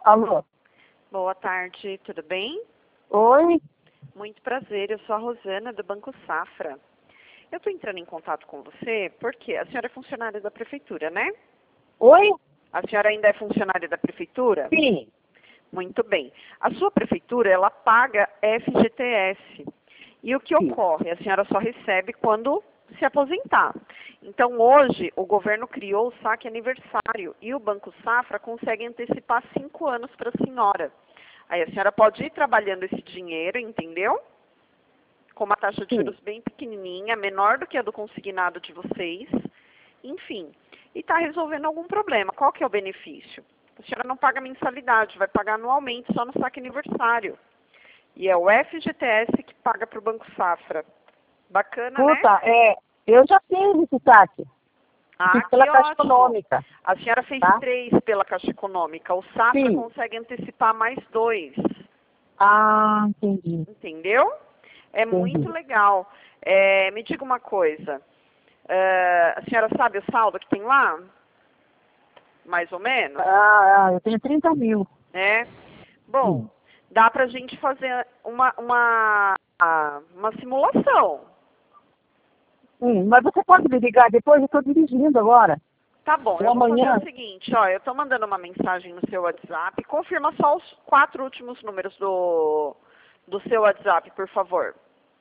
Alô? Boa tarde, tudo bem? Oi? Muito prazer, eu sou a Rosana do Banco Safra. Eu estou entrando em contato com você porque a senhora é funcionária da prefeitura, né? Oi? A senhora ainda é funcionária da prefeitura? Sim. Muito bem. A sua prefeitura, ela paga FGTS. E o que Sim. ocorre? A senhora só recebe quando se aposentar. Então, hoje, o governo criou o saque aniversário e o Banco Safra consegue antecipar 5 anos para a senhora. Aí a senhora pode ir trabalhando esse dinheiro, entendeu? Com uma taxa de Sim. juros bem pequenininha, menor do que a do consignado de vocês. Enfim, e está resolvendo algum problema. Qual que é o benefício? A senhora não paga mensalidade, vai pagar anualmente só no saque aniversário. E é o FGTS que paga para o Banco Safra. Bacana, né? Escuta, eu já fiz esse saque. Ah, Fiz que pela Caixa ótimo. Econômica. A senhora fez Tá? 3 pela Caixa Econômica. O Safra Sim. consegue antecipar mais 2. Ah, entendi. Entendeu? É muito Entendi. legal. Me diga uma coisa. A senhora sabe o saldo que tem lá? Mais ou menos? Eu tenho 30 mil. É. Bom, Sim. dá pra gente fazer uma simulação. Mas você pode me ligar depois? Eu estou dirigindo agora. Tá bom, Ou eu vou fazer amanhã. o seguinte, ó, eu tô mandando uma mensagem no seu WhatsApp. Confirma só os 4 últimos números do seu WhatsApp, por favor.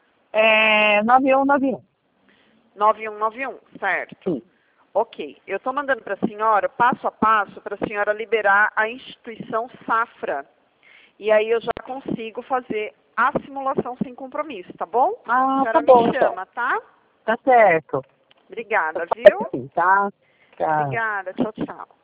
9191. 9191, certo? Sim. Ok, eu estou mandando para a senhora, passo a passo, para a senhora liberar a instituição Safra. E aí eu já consigo fazer a simulação sem compromisso, tá bom? A Ah, senhora tá bom, me então. chama, tá? Tá certo. Obrigada, viu? Sim, tá? Tchau. Obrigada, tchau, tchau.